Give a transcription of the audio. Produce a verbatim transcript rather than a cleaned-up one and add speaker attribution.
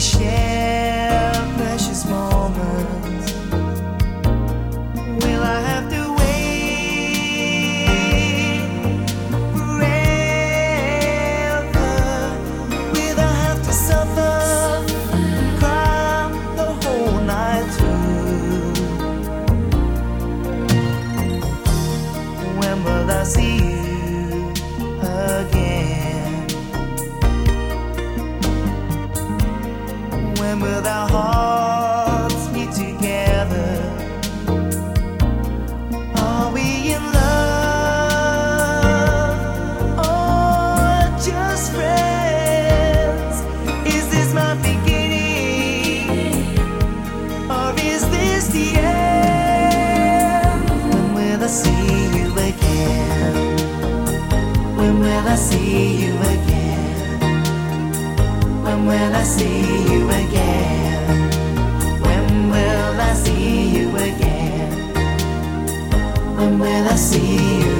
Speaker 1: share precious moments? Will I have to wait forever? Will I have to suffer and cry the whole night through? When will I see you again? When will our hearts meet together? Are we in love or just friends? Is this my beginning or is this the end? When will I see you again? When will I see you again? When will I see you again? When will I see you again? When will I see you